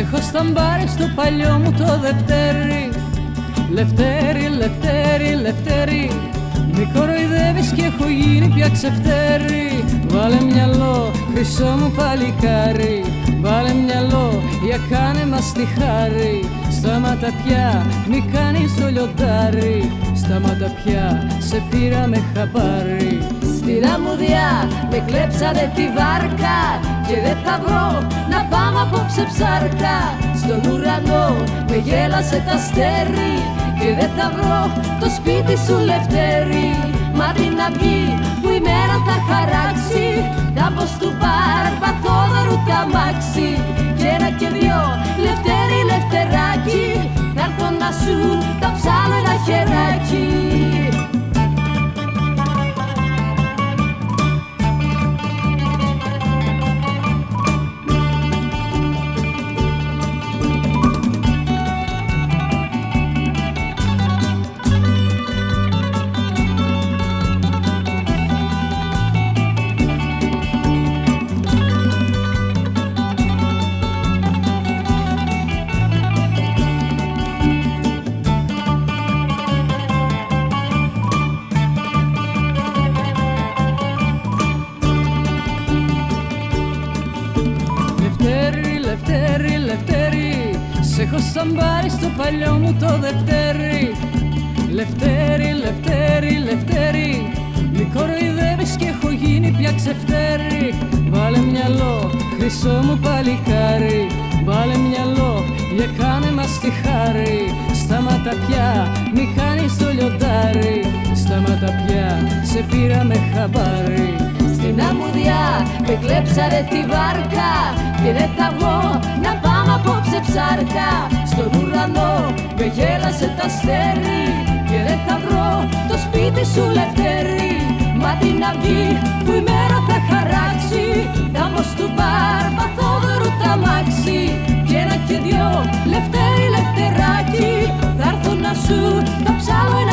έχω σταμπάρει στο παλιό μου το Δευτέρι. Λευτέρι, Λευτέρι, Λευτέρι, μη κοροϊδεύεις κι έχω γίνει πια ξεφτέρι. Βάλε μυαλό, χρυσό μου παλικάρι, βάλε μυαλό, για κάνε μας τη χάρη. Στάματα πια, μη κάνεις το λιοντάρι, στάματα πια, σε πήρα με χαμπάρι. Στην αμμουδιά με κλέψανε τη βάρκα και δεν θα βρω να πάμε απόψε ψάρκα. Στον ουρανό με γέλασε τ' αστέρι και δεν θα βρω το σπίτι σου Λευτέρι. Μα την αυγή που η μέρα θα χαράξει, θα μπω του μπαρ Παθόδωρου τ' αμάξι. Και ένα και δυο Λευτέρι, Λευτεράκι, θα έρθω να σου τα ψάλω ένα χεράκι. Λευτέρι, Λευτέρι, σε έχω σταμπάρει στο παλιό μου το Δευτέρι. Λευτέρι, Λευτέρι, Λευτέρι, μη κοροϊδεύεις κι έχω γίνει πια ξεφτέρι. Βάλε μυαλό, χρυσό μου παλικάρι, βάλε μυαλό, για κάνε μας τη χάρη. Στάματα πια, μη κάνεις το λιοντάρι, στάματα πια, σε πήρα με χαμπάρι. Στην αμμουδιά με κλέψανε τη βάρκα και δεν θα βγω να πάμε απόψε ψάρκα. Στον ουρανό με γέλασε τ' αστέρι και δεν θα βρω το σπίτι σου Λευτέρι. Μα την αυγή που η μέρα θα χαράξει, θα μπω του μπαρ Παθόδωρου τ' αμάξι. Και ένα και δυο Λευτέρι, Λευτεράκι, θα έρθω να σου τα ψάλω ένα